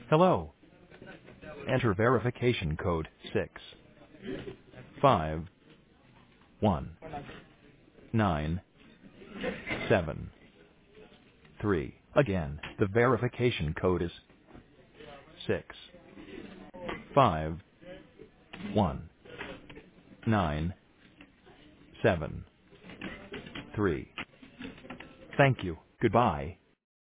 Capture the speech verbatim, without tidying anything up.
Hello. Enter verification code six five one nine seven three. Again, the verification code is six five one nine seven three. Thank you. Goodbye.